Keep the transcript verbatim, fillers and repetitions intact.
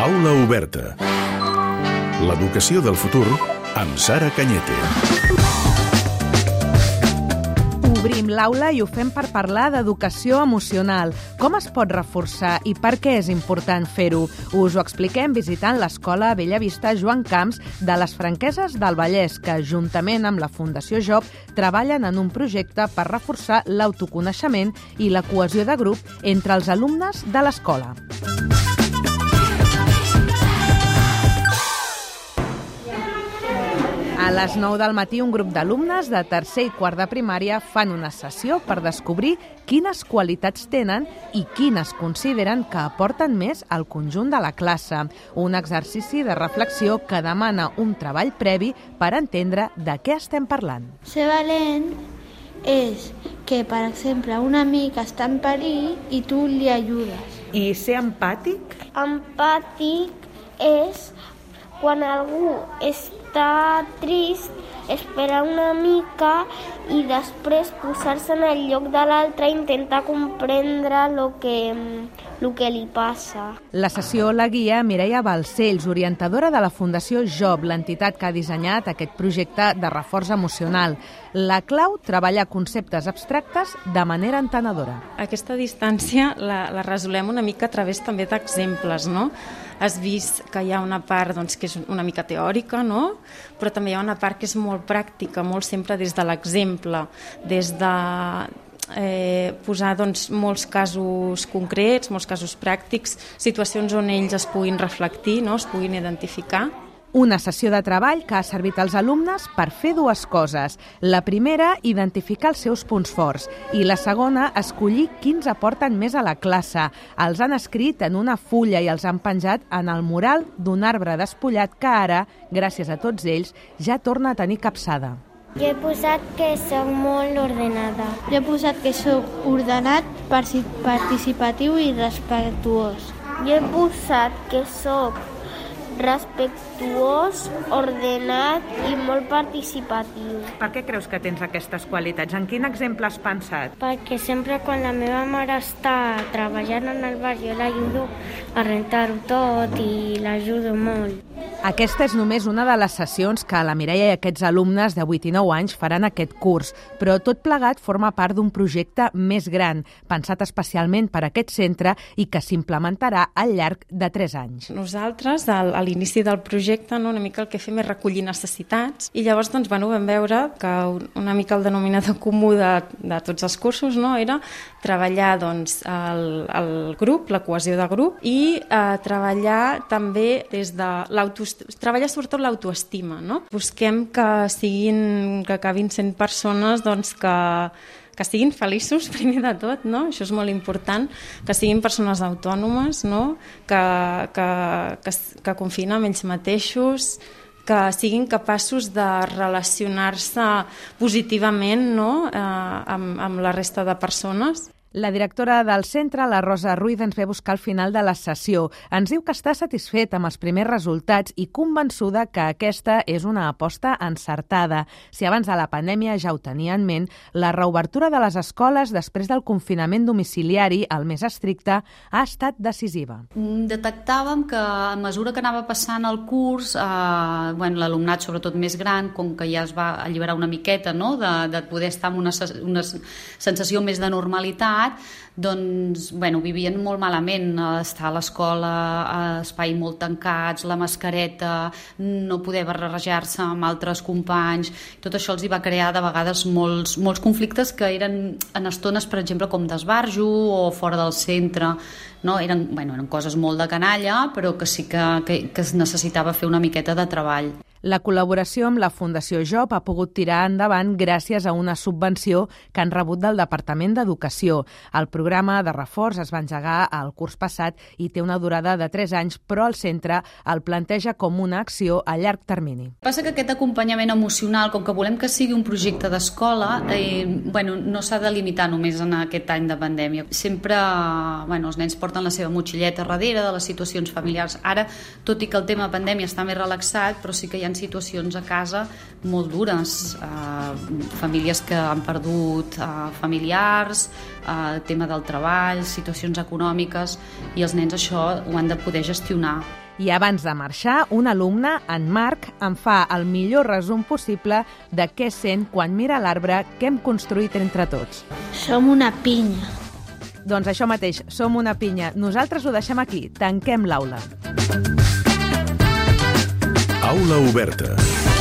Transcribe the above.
Aula oberta. L'educació del futur amb Sara Cañete. Obrim l'aula i ho fem per parlar d'educació emocional. Com es pot reforçar i per què és important fer-ho? Us ho expliquem visitant l'Escola Bellavista Joan Camps de les Franqueses del Vallès, que juntament amb la Fundació Job treballen en un projecte per reforçar l'autoconeixement i la cohesió de grup entre els alumnes de l'escola. A les nou del matí, un grup d'alumnes de tercer i quart de primària fan una sessió per descobrir quines qualitats tenen i quines consideren que aporten més al conjunt de la classe. Un exercici de reflexió que demana un treball previ per entendre de què estem parlant. Ser valent és que, per exemple, un amic està en perill i tu li ajudes. I ser empàtic? Empàtic és quan algú està trist, esperar una mica i després posar-se en el lloc de l'altre i intentar comprendre el que, el que li passa. La sessió la guia Mireia Balcells, orientadora de la Fundació Job, l'entitat que ha dissenyat aquest projecte de reforç emocional. La clau, treballar conceptes abstractes de manera entenedora. Aquesta distància la, la resolem una mica a través també d'exemples, no? Has vist que hi ha una part doncs, que és una mica teòrica, no? Però també hi ha una part que és molt pràctica, molt sempre des de l'exemple, des de eh, posar doncs, molts casos concrets, molts casos pràctics, situacions on ells es puguin reflectir, no? Es puguin identificar. Una sessió de treball que ha servit als alumnes per fer dues coses. La primera, identificar els seus punts forts, i la segona, escollir quins aporten més a la classe. Els han escrit en una fulla i els han penjat en el mural d'un arbre despullat que ara, gràcies a tots ells, ja torna a tenir capçada. Jo he posat que soc molt ordenada. Jo he posat que soc ordenat, participatiu i respectuós. Jo he posat que soc respectuós, ordenat i molt participatiu. Per què creus que tens aquestes qualitats? En quin exemple has pensat? Perquè sempre quan la meva mare està treballant en el bar jo l'ajudo a rentar-ho tot i l'ajudo molt. Aquesta és només una de les sessions que la Mireia i aquests alumnes de vuit i nou anys faran aquest curs, però tot plegat forma part d'un projecte més gran, pensat especialment per a aquest centre i que s'implementarà al llarg de tres anys. Nosaltres, al, a l'inici del projecte, no, una mica el que fem és recollir necessitats i llavors doncs, bueno, vam veure que una mica el denominador comú de, de tots els cursos, no, era treballar doncs, el, el grup, la cohesió de grup i eh, treballar també des de l'autoestima, treballar sobretot l'autoestima, no? Busquem que siguin, que acabin sent persones doncs, que, que siguin feliços, primer de tot, no? Això és molt important, que siguin persones autònomes, no? que, que, que, que confiïn amb ells mateixos, que siguin capaços de relacionar-se positivament, no? eh, amb, amb la resta de persones. La directora del centre, la Rosa Ruiz, ens ve a buscar al final de la sessió. Ens diu que està satisfeta amb els primers resultats i convençuda que aquesta és una aposta encertada. Si abans de la pandèmia ja ho tenia en ment, la reobertura de les escoles després del confinament domiciliari, el més estricte, ha estat decisiva. Detectàvem que a mesura que anava passant el curs, eh, bueno, l'alumnat sobretot més gran, com que ja es va alliberar una miqueta, no? de, de poder estar amb una, una sensació més de normalitat, doncs, bueno, vivien molt malament, estar a l'escola, a espai molt tancats, la mascareta, no poder barrejar-se amb altres companys, tot això els hi va crear de vegades molts, molts conflictes que eren en estones, per exemple, com d'esbarjo o fora del centre, no? Eren, bueno, eren coses molt de canalla, però que sí que, que, que es necessitava fer una miqueta de treball. La col·laboració amb la Fundació Job ha pogut tirar endavant gràcies a una subvenció que han rebut del Departament d'Educació. El programa de reforç es va engegar el curs passat i té una durada de tres anys, però el centre el planteja com una acció a llarg termini. Passa que aquest acompanyament emocional, com que volem que sigui un projecte d'escola, eh, bueno, no s'ha de limitar només en aquest any de pandèmia. Sempre bueno, els nens porten la seva motxilleta darrere de les situacions familiars. Ara, tot i que el tema pandèmia està més relaxat, però sí que hi ha situacions a casa molt dures, eh, famílies que han perdut eh, familiars, eh, tema del treball, situacions econòmiques, i els nens això ho han de poder gestionar. I abans de marxar, un alumne, en Marc, em fa el millor resum possible de què sent quan mira l'arbre que hem construït entre tots. Som una pinya. Doncs això mateix, som una pinya. Nosaltres ho deixem aquí. Tanquem l'aula. Aula oberta.